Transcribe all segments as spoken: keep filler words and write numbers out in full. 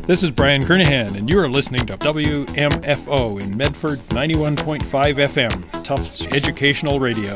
This is Brian Kernahan, and you are listening to W M F O in Medford, ninety-one point five F M, Tufts Educational Radio.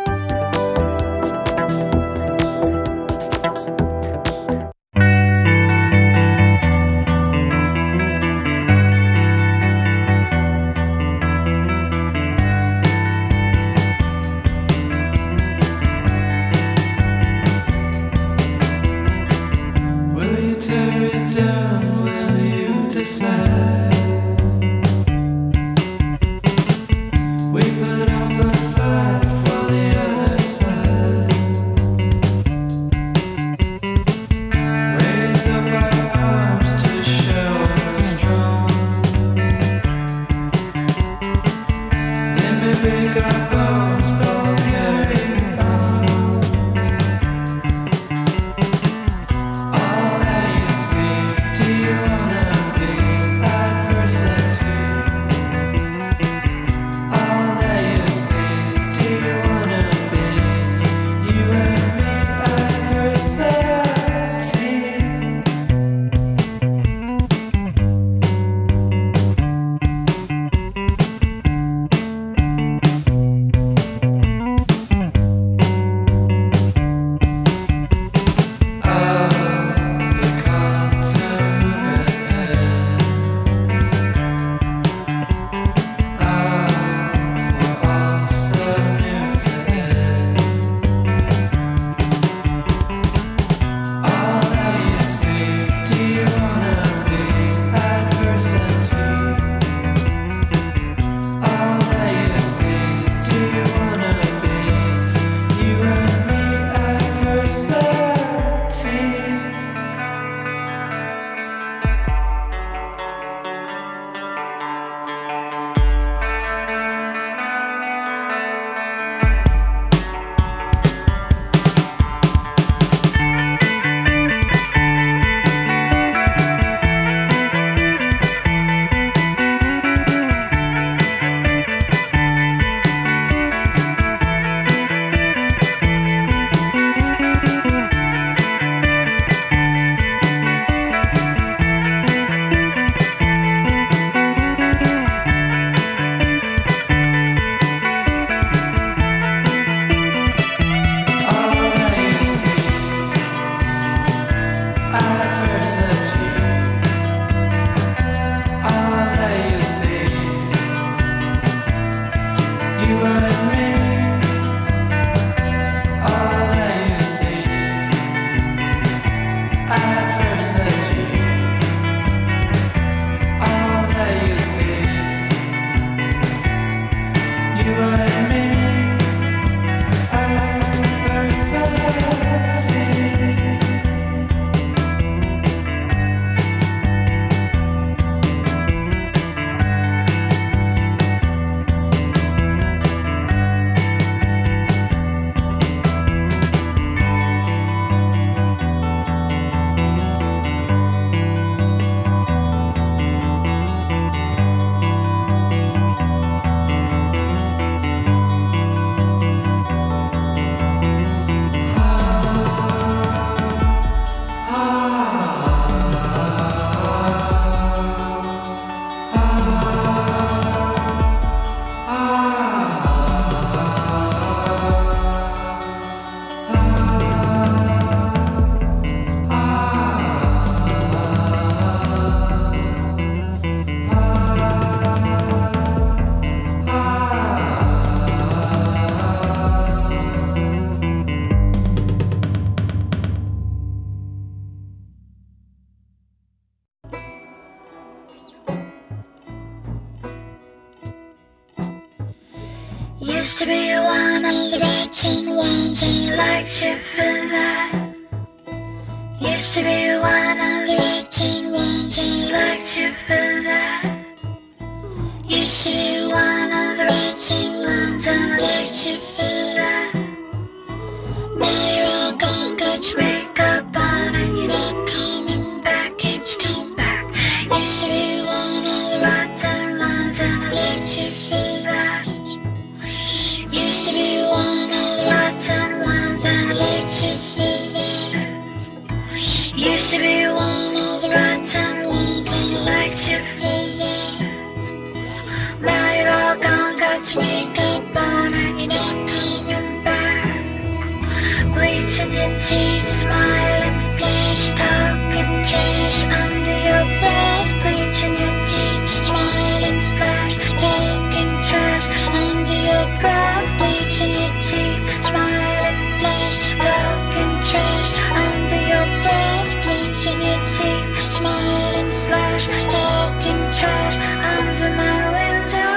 Used to be one of the rotten ones, and I liked you for that. Used to be one of the rotten ones, and I liked you for that. Used to be one of the rotten ones, and I liked you for that. Now you're all gone, got your makeup on, and you're not coming back. Can't you come back? Used to be one of the rotten ones, and I liked you for that. Used to be one of the rotten ones, and I liked you for that. Used to be one of the rotten ones, you for that. Now you're all gone, got your makeup on and you're not coming back. Bleaching your teeth, smiling, flash, talking trash under your breath. Bleaching your teeth, smiling, flash, talking trash under your breath. Bleaching your teeth, smiling, flash, talking trash under your breath. Bleaching your teeth, smiling, flash, talking trash under my window.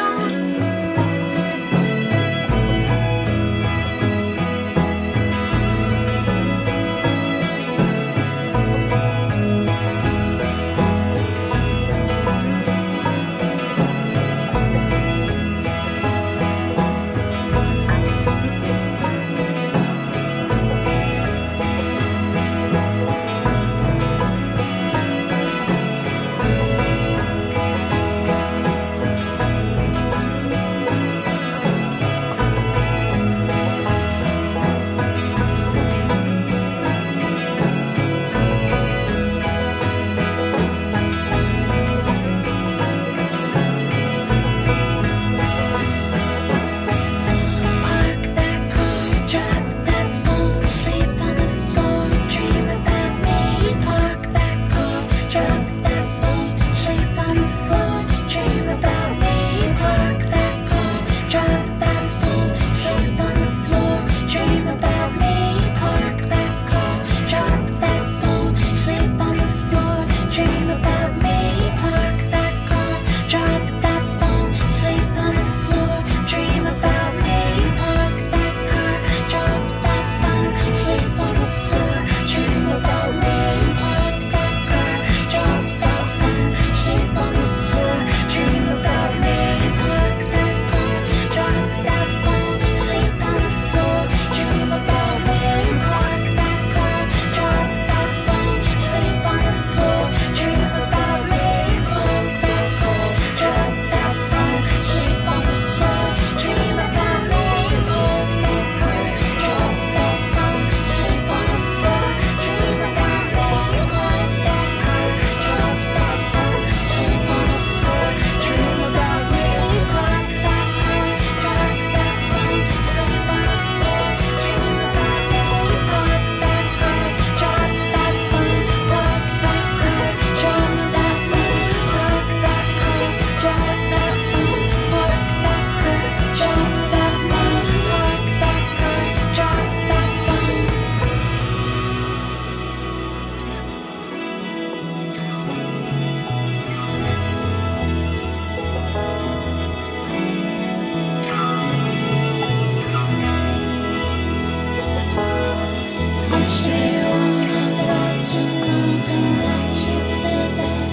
Used to be one of the rotten ones and liked you for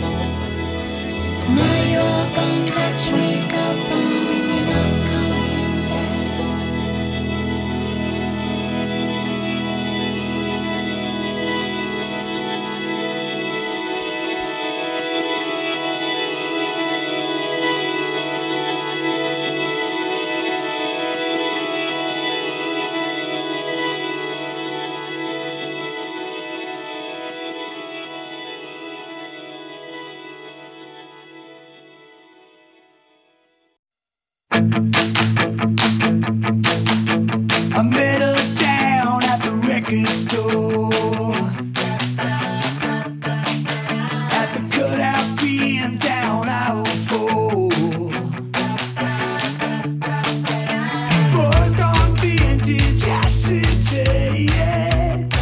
that. Now you're all gone, got your makeup on and you're not coming back. I met her down at the record store, at the cutout being down I oh four. Buzzed on vintage acetates.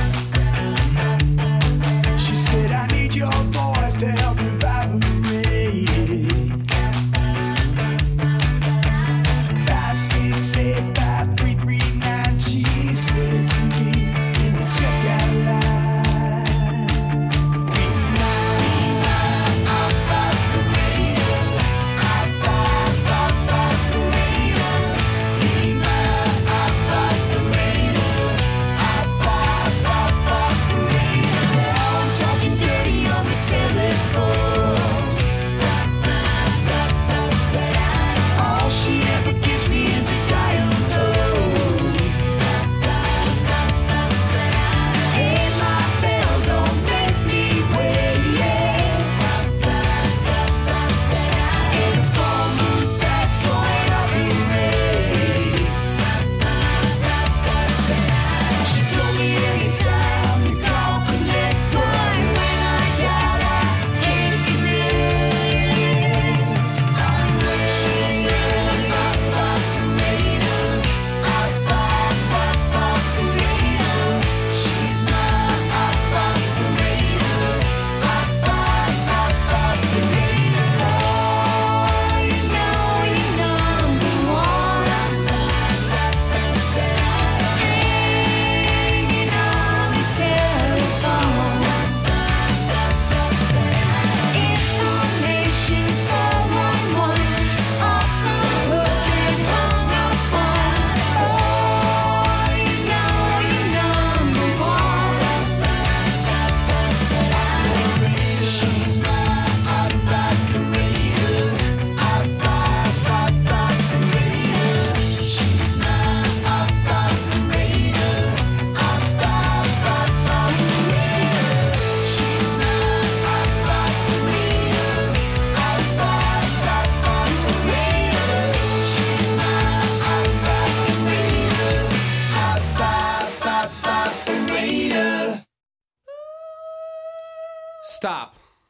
She said I need your voice to help revive me. Five, six, eight, five, three, three, nine. She said to me in the checkout line, be my, be my operator, operator, be my operator, operator. I'm talking dirty on the telephone. Stop.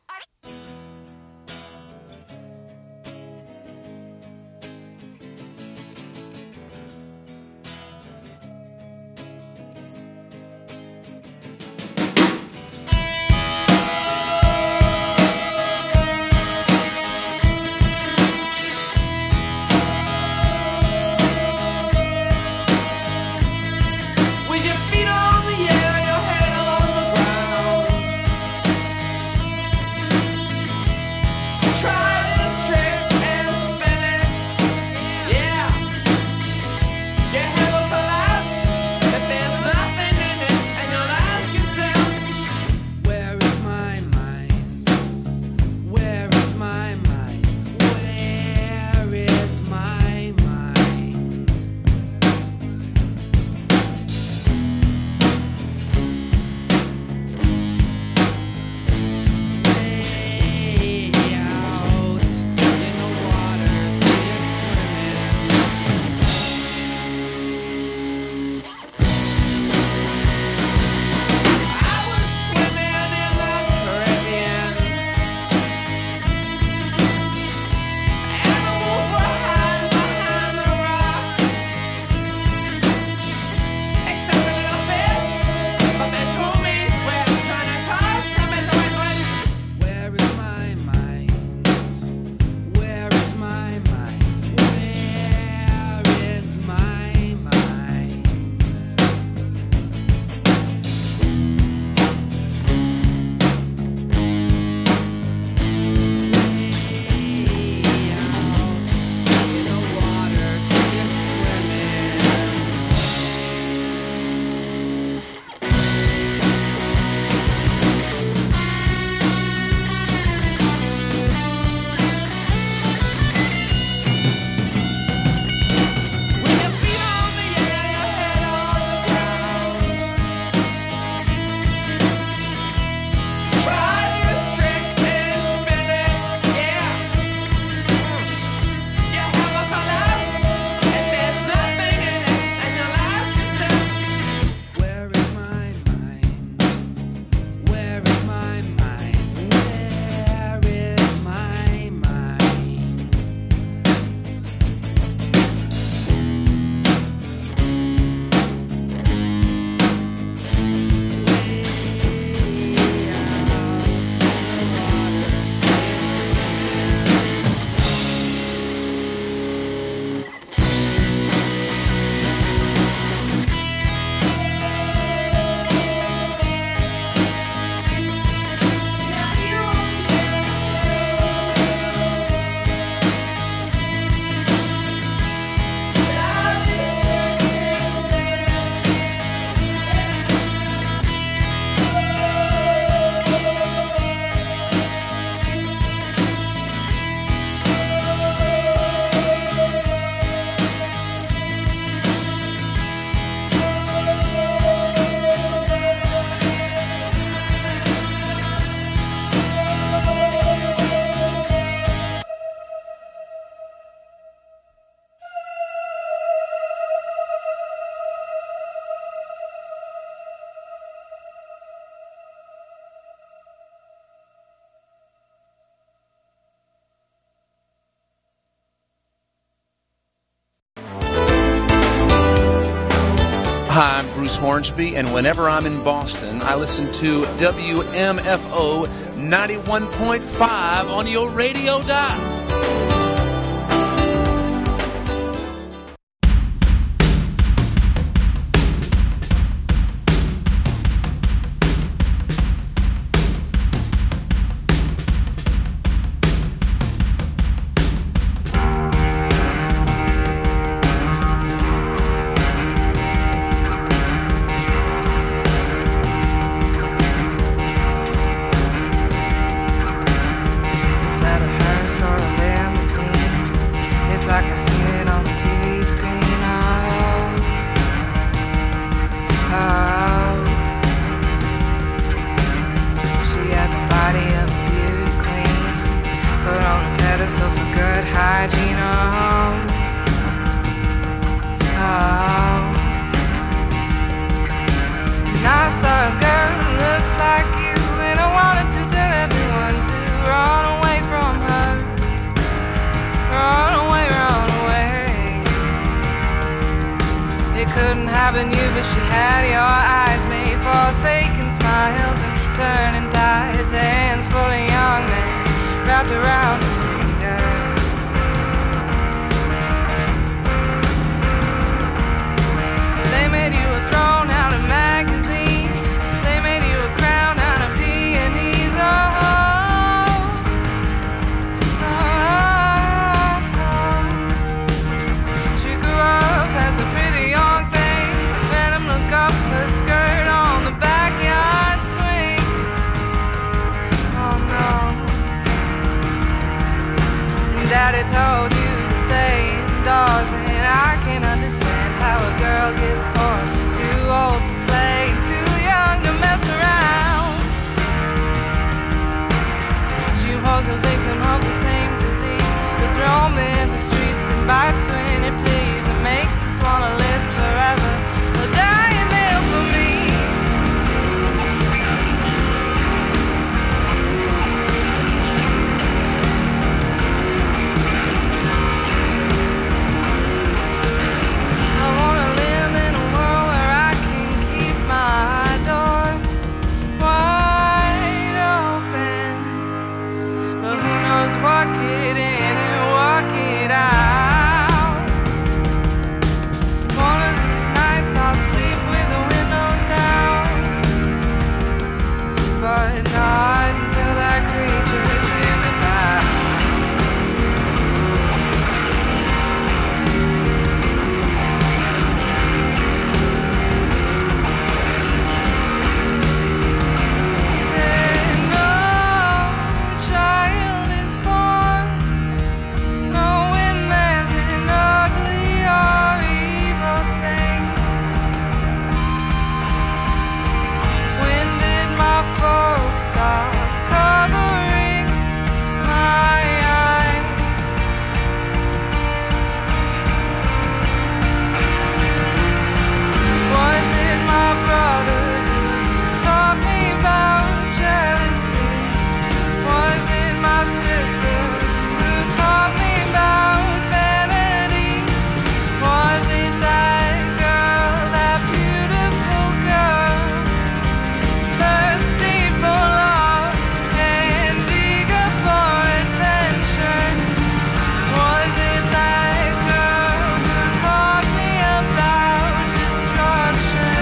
Hi, I'm Bruce Hornsby, and whenever I'm in Boston, I listen to W M F O ninety-one point five on your radio dial. Is that a hearse or a describing you, but she had your eyes made for faking smiles and turning tides. Hands full of young men wrapped around her finger. They made you a throne out of magazines. They made you a crown out of peonies. Oh, oh, oh. She grew up as a pretty young thing. Let him look up her skirt on the backyard swing. Oh no. And Daddy told you to stay indoors, and I can understand how a girl gets bored. Too old to play, too young to mess around. She was a victim of the same disease that's roaming the streets and bites when it pleases. It makes us wanna live forever or die and live for me. I wanna live in a world where I can keep my doors wide open, but who knows what get in and what get out. One of these nights I'll sleep with the windows down, but not until that creature's in the past. And no child is born knowing there's an ugly or evil thing. When did my folks stop covering my eyes? Was it my brother who taught me about jealousy? Was it my sister who taught me about vanity? Was it that girl, that beautiful girl, thirsty for love and eager for attention? Was it that girl who taught me about destruction?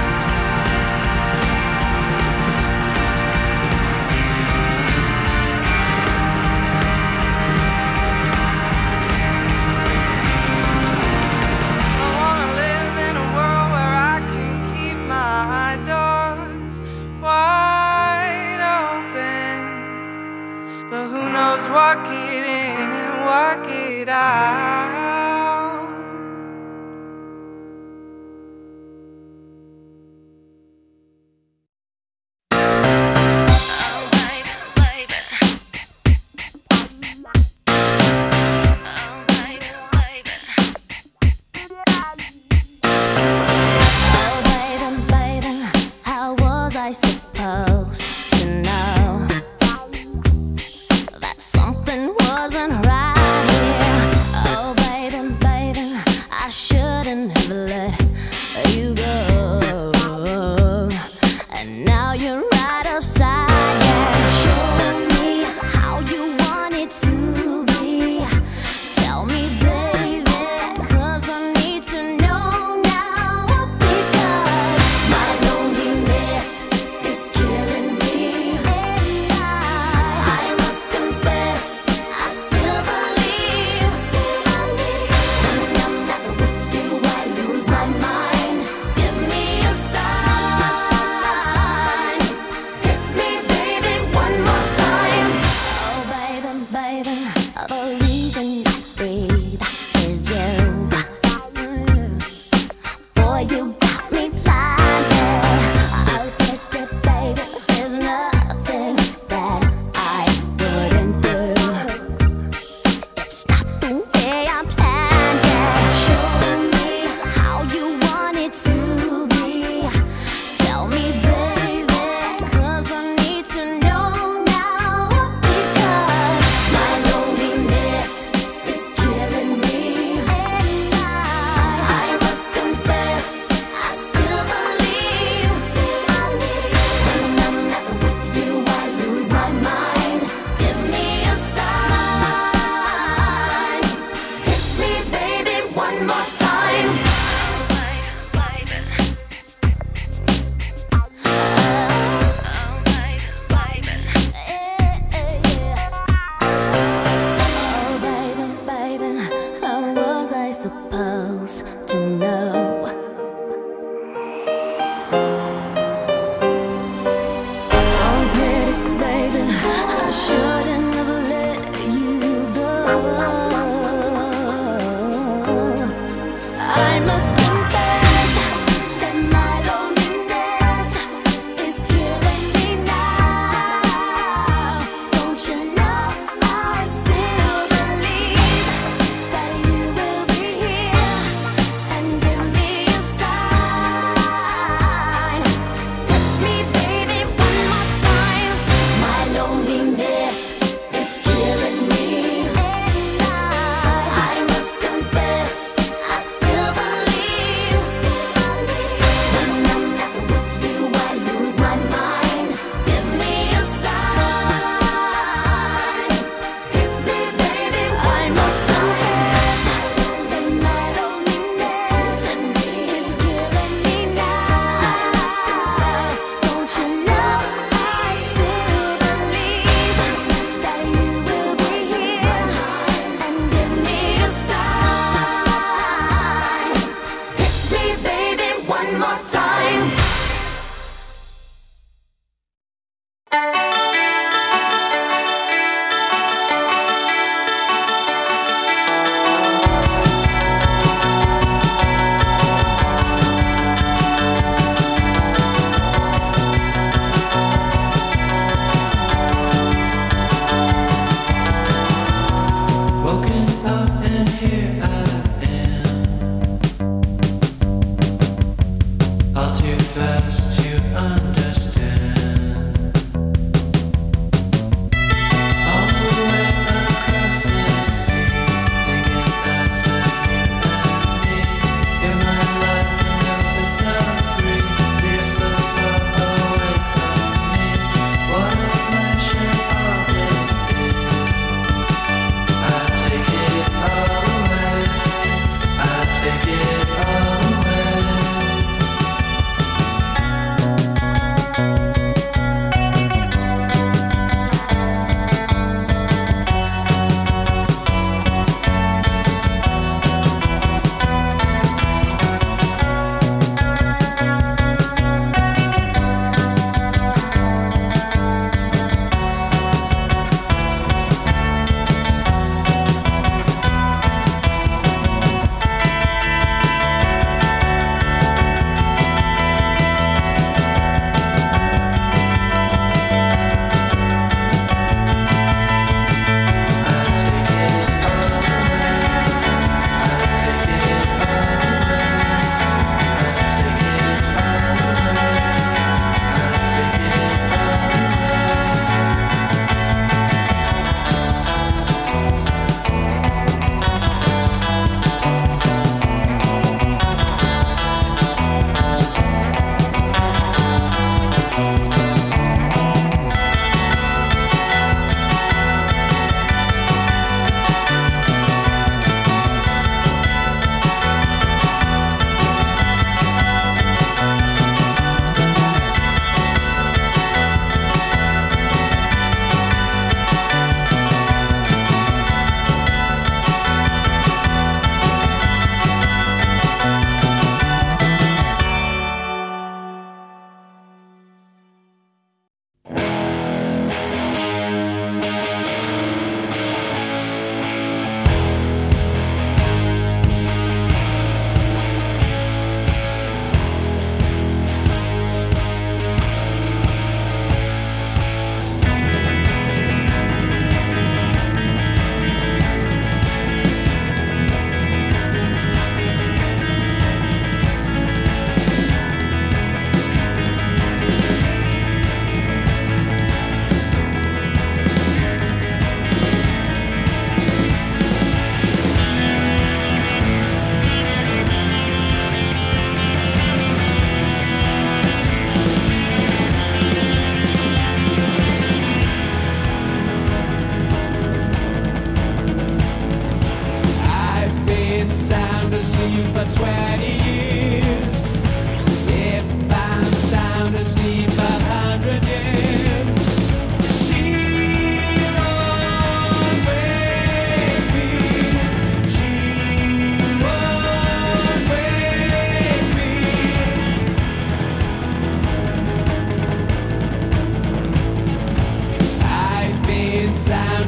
I wanna live in a world where I can keep my doors wide open, but who knows what get in and what get out. Oh, baby, baby. Oh, baby, baby. Oh, baby, baby, how was I supposed to know that something wasn't right here? Oh,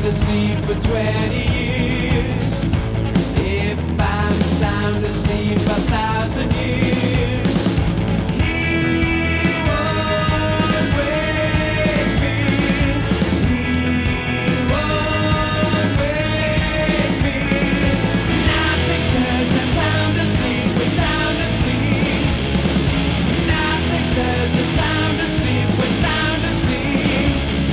asleep for twenty years, if I'm sound asleep a thousand years, he won't wake me, he won't wake me. Nothing stirs us sound asleep, we're sound asleep. Nothing stirs us sound asleep, we're sound asleep.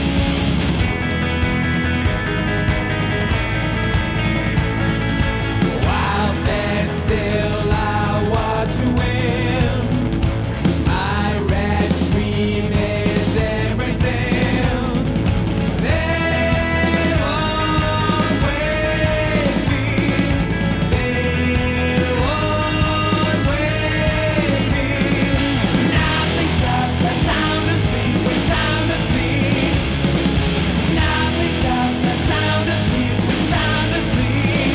While there's still a war to win, my red dream is everything. They won't wake me, they won't wake me. Nothing stops us sound asleep, we're sound asleep. Nothing stops us sound asleep, we're sound asleep.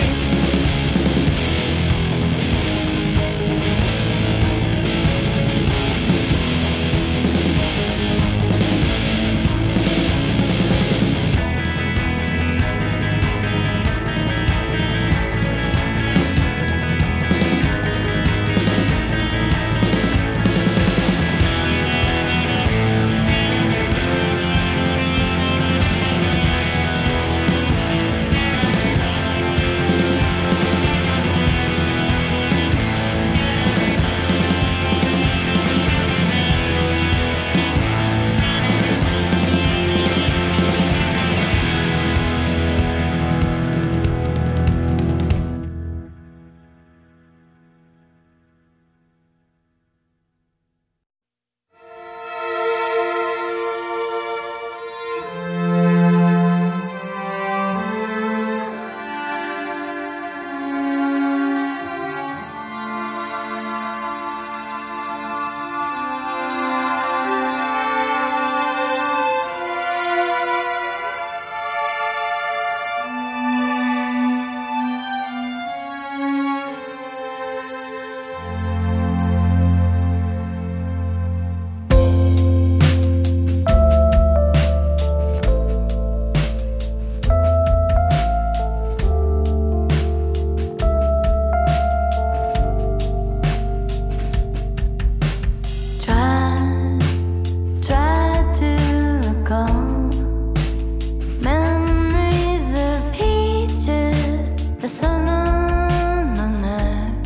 Try, try to recall memories of peaches, the sun on my neck,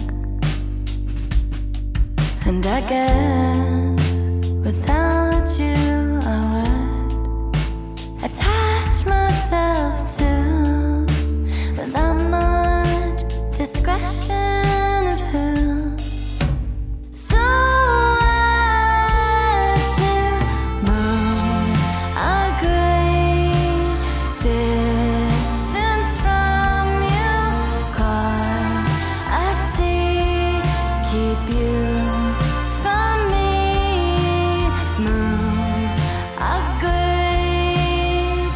and I guess without you I would attach myself to, without much discretion of who. So I to move a great distance from you, 'cause I see, keep you from me. Move a great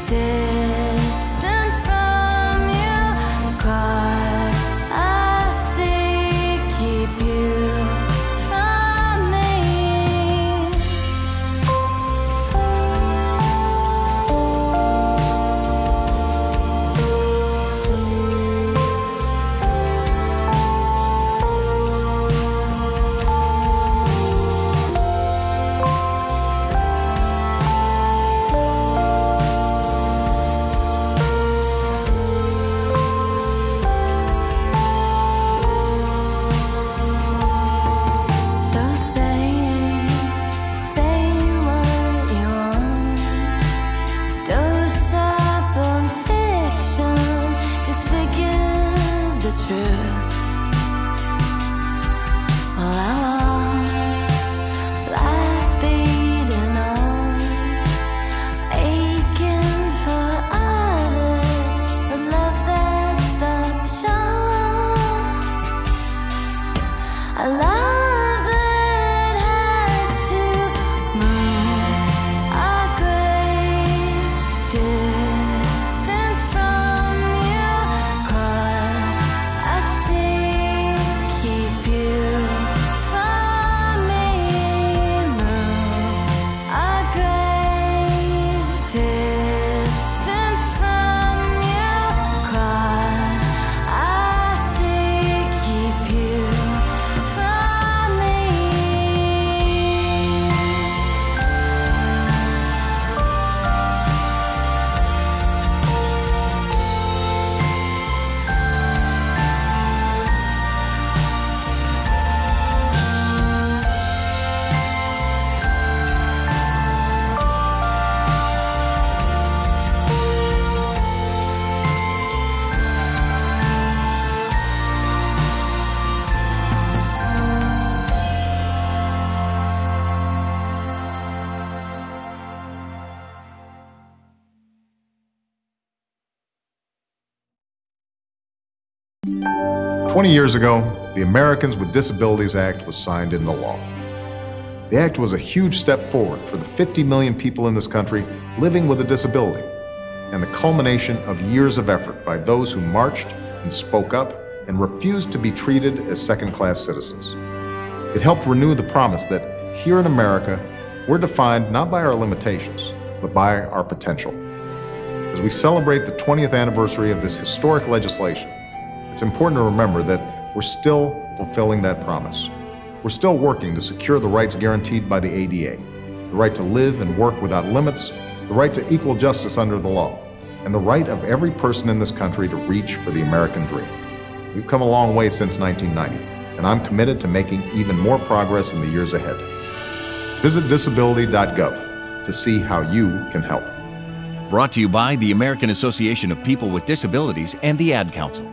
twenty years ago, the Americans with Disabilities Act was signed into law. The act was a huge step forward for the fifty million people in this country living with a disability, and the culmination of years of effort by those who marched and spoke up and refused to be treated as second-class citizens. It helped renew the promise that here in America, we're defined not by our limitations, but by our potential. As we celebrate the twentieth anniversary of this historic legislation, it's important to remember that we're still fulfilling that promise. We're still working to secure the rights guaranteed by the A D A, the right to live and work without limits, the right to equal justice under the law, and the right of every person in this country to reach for the American dream. We've come a long way since nineteen ninety, and I'm committed to making even more progress in the years ahead. Visit disability dot gov to see how you can help. Brought to you by the American Association of People with Disabilities and the Ad Council.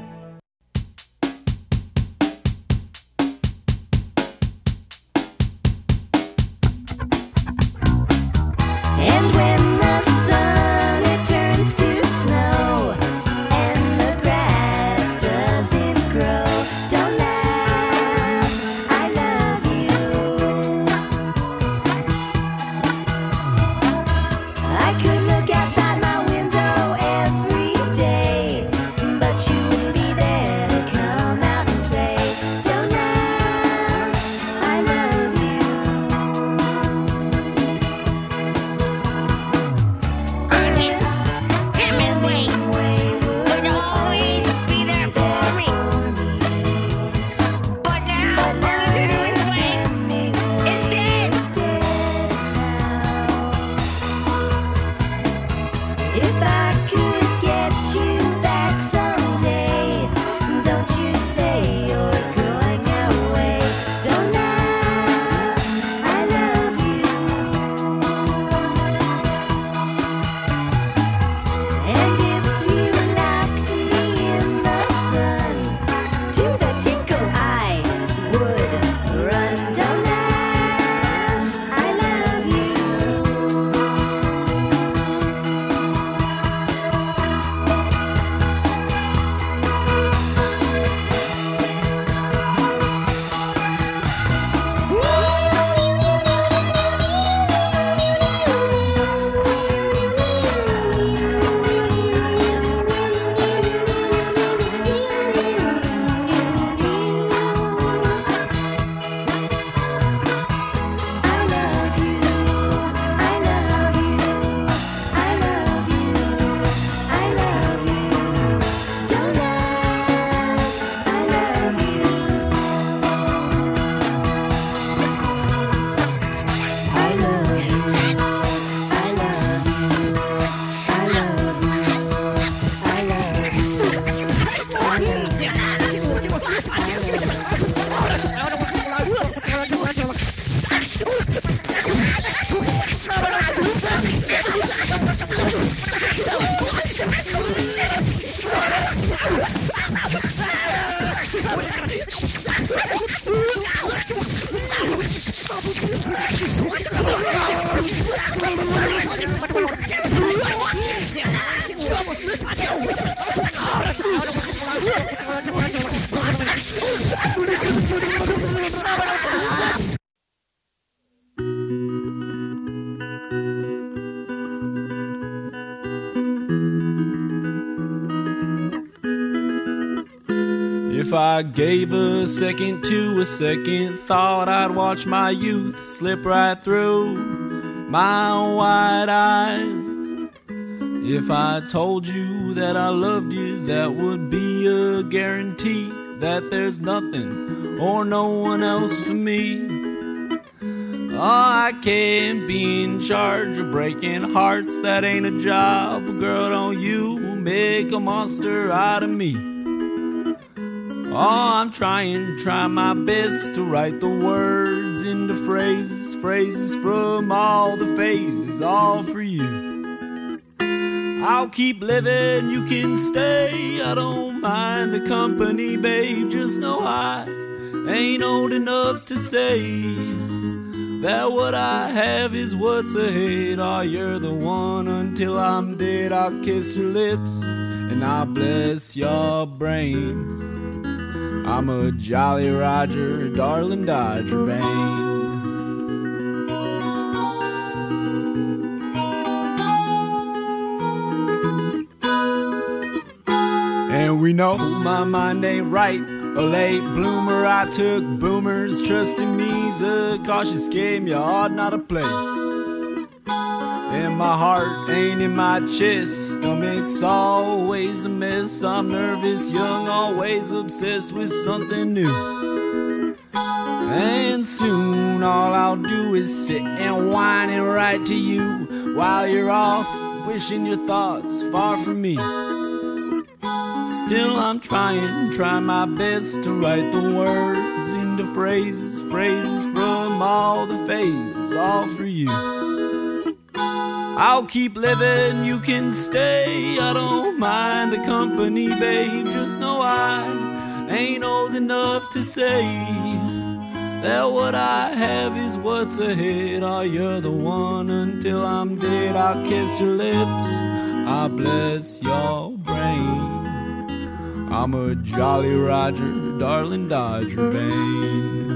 And when the sun it turns to snow and the grass doesn't grow, don't laugh, I love you. I could look outside my window every day, but you wouldn't be there to come out and play. Don't laugh, I love you. If I could get you back someday, don't you say you're going away. Don't laugh, I love you. And if you locked me in the sun, to the tinkle I would run. Don't laugh, I love you. I love you, I love you, I love you, I love you. Don't laugh, I love you. I love you, I love you, I love If I gave a second to a second thought, I'd watch my youth slip right through my wide eyes. If I told you that I loved you, that would be a guarantee that there's nothing or no one else for me. Oh, I can't be in charge of breaking hearts, that ain't a job. Girl, don't you make a monster out of me. Oh, I'm trying, try my best to write the words into phrases, phrases from all the phases, all for you. I'll keep living, you can stay, I don't mind the company, babe. Just know I ain't old enough to say that what I have is what's ahead. Oh, you're the one until I'm dead. I'll kiss your lips and I'll bless your brain. I'm a Jolly Roger, darling Dodger Bane. And we know my mind ain't right. A late bloomer, I took boomers. Trusting me's a cautious game you ought not to play. And my heart ain't in my chest. Stomach's always a mess. I'm nervous, young, always obsessed with something new. And soon all I'll do is sit and whine and write to you while you're off, wishing your thoughts far from me. Still I'm trying, trying my best to write the words into phrases, phrases from all the phases, all for you. I'll keep living, you can stay, I don't mind the company, babe. Just know I ain't old enough to say that what I have is what's ahead. Oh, you're the one until I'm dead. I'll kiss your lips, I bless your brain. I'm a Jolly Roger, darling Dodger Bane.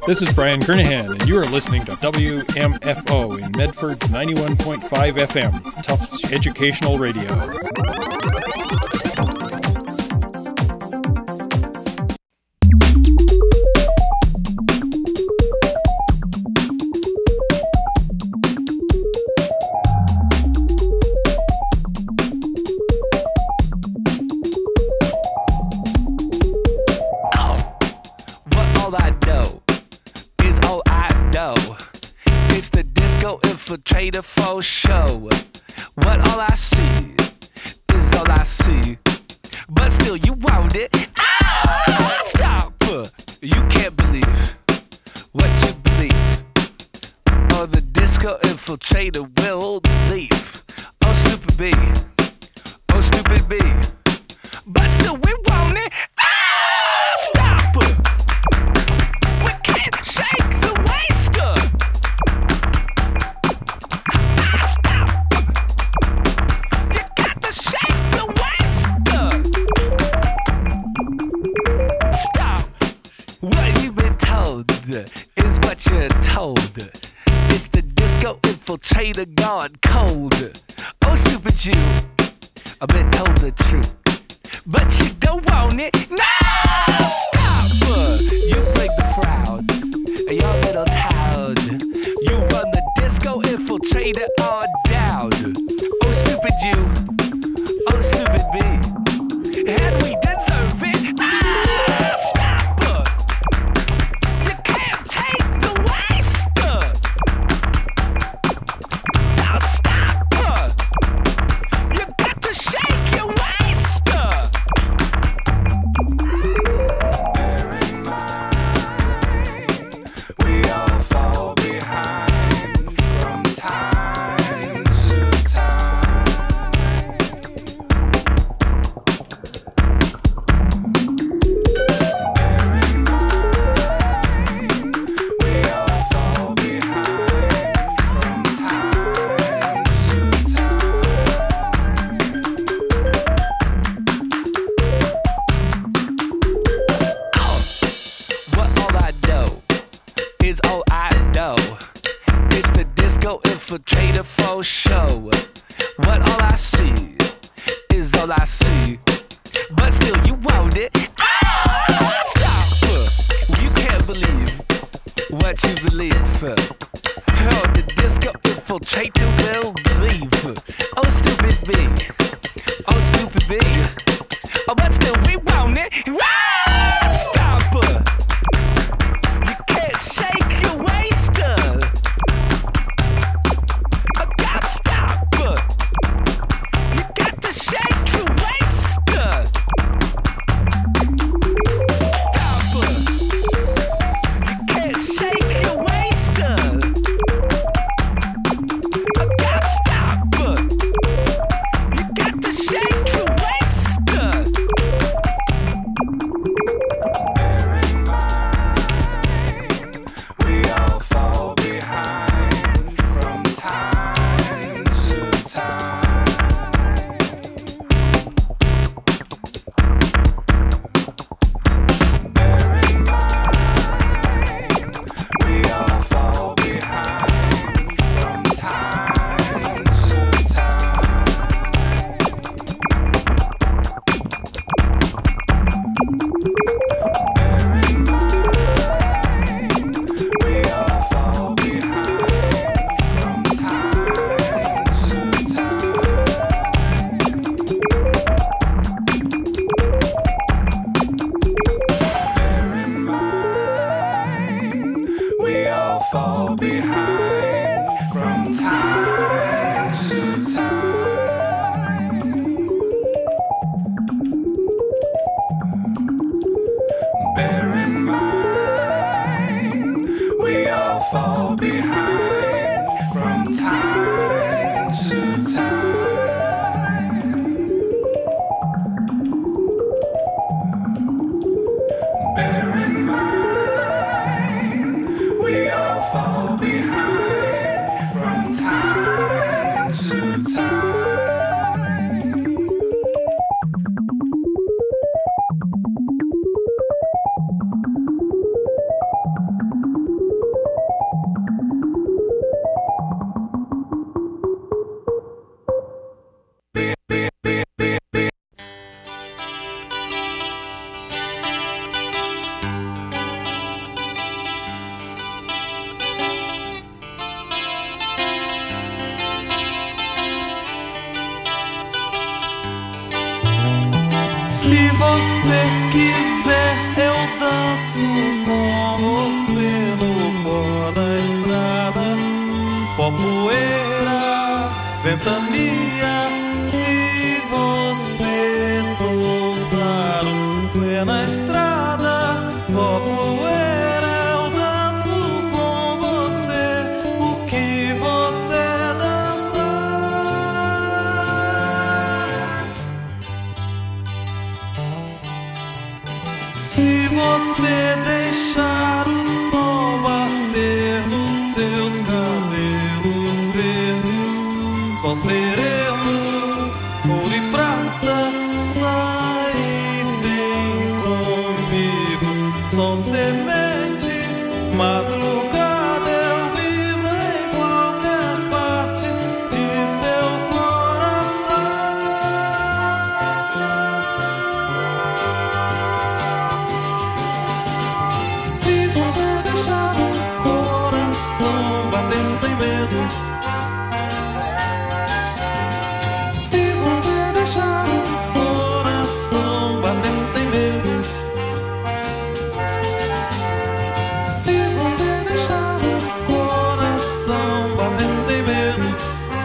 This is Brian Kernahan, and you are listening to W M F O in Medford ninety-one point five F M, Tufts Educational Radio. Infiltrator for show. What all I see is all I see, but still you want it. Ah, stop! You can't believe what you believe. Oh, the disco infiltrator will leave. Oh, stupid B. Oh, stupid B. But still we want it. Ah, stop! We can't shake the waster. What you've been told is what you're told. It's the disco infiltrator gone cold. Oh, stupid you, I've been told the truth, but you don't want it. No, stop! You bring the crowd, your little town. You run the disco infiltrator on down. Oh, stupid you, oh, stupid me, and we deserve it. Ah, stop! Infiltrator for show. What all I see is all I see, but still you want it. Ah, stop! You can't believe what you believe. Oh, the disco infiltrator will leave. Oh, stupid B. Oh, stupid B. Oh, but still we want it. Ah, stop! You can't shake your waster. Shake your waster. You can't shake your waster. I gotta stop. You got to shake your waster. você quiser, eu danço com você no pó da estrada. Pó, poeira, ventania. Se você soltar o pé na estrada, pó, poeira, eu danço com você o que você dançar. Se você deixar o sol bater nos seus cabelos verdes, sol sereno, ouro e prata, sai e vem comigo. Sol semente, madrugada, eu vivo em qualquer parte de seu coração. Se você deixar o coração bater sem medo, se você deixar o coração bater sem medo, se você deixar o coração bater sem medo,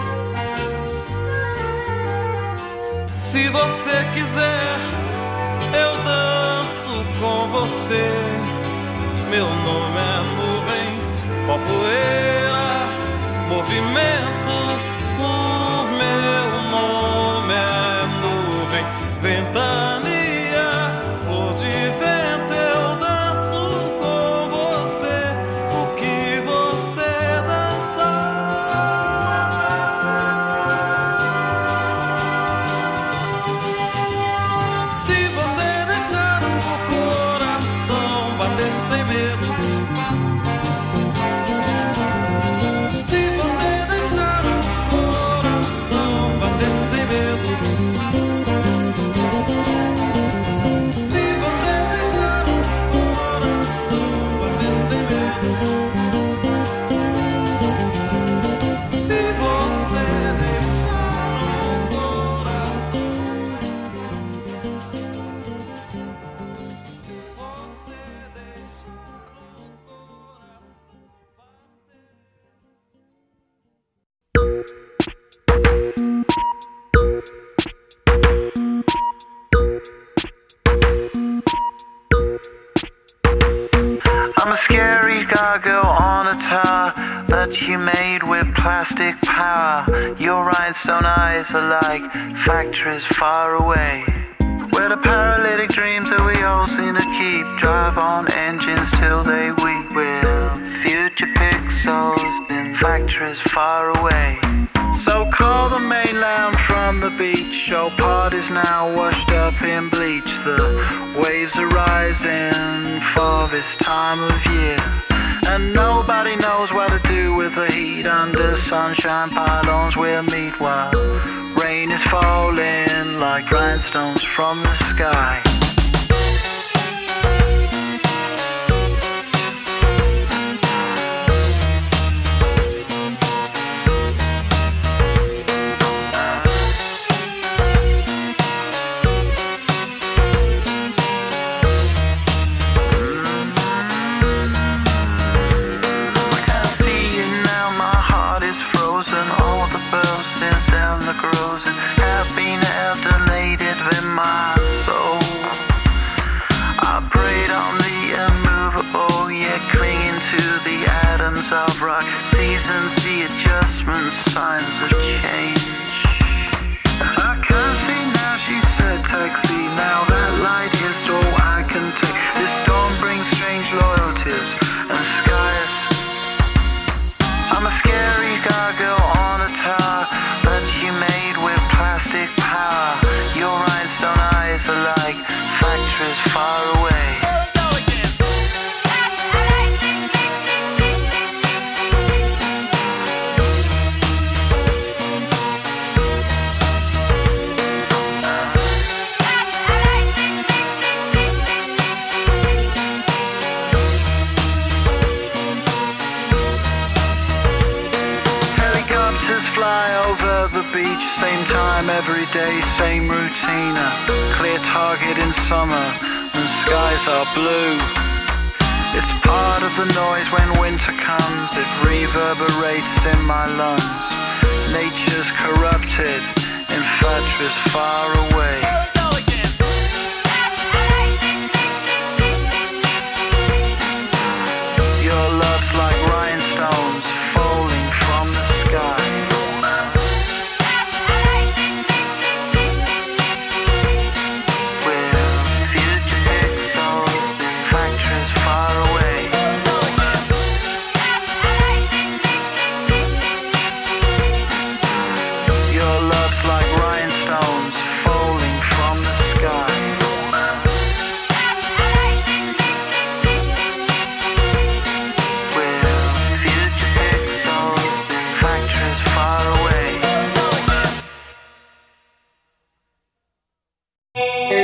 se você quiser, eu danço com você. Meu nome é nuvem, pó, poeira, movimento. O meu nome é nuvem, ventania, flor de vento. Eu danço com você o que você dançar. Se você deixar o coração bater sem medo, se você deixar o coração bater sem medo, se você deixar o coração bater sem medo, se você deixar o coração, se você deixar o I'm a scary gargoyle on a tower that you made with plastic power. Your rhinestone eyes are like factories far away, where the paralytic dreams that we all seem to keep drive on engines till they weep. With future pixels in factories far away. So call the mainland from the beach. Your party's now washed up in bleach. The waves are rising for this time of year, and nobody knows what to do with the heat. Under sunshine pylons we'll meet while rain is falling like rhinestones from the sky. Of rock, seasons, the adjustments, signs of change. I can see now, she said, taxi. Now that light is all I can take. This storm brings strange loyalties and skies. I'm a scary gargoyle on a tower that you made with plastic power. Your rhinestone eyes are like factories far away. Fly over the beach, same time time every day, same routine. A clear target in summer and skies are blue. It's part of the noise when winter comes. It reverberates in my lungs. Nature's corrupted, infatuous far away. Your love's like rhinestones falling from the sky. We're future pixels, factories far away. Your love's like rhinestones falling from the sky. We're future pixels, factories far away.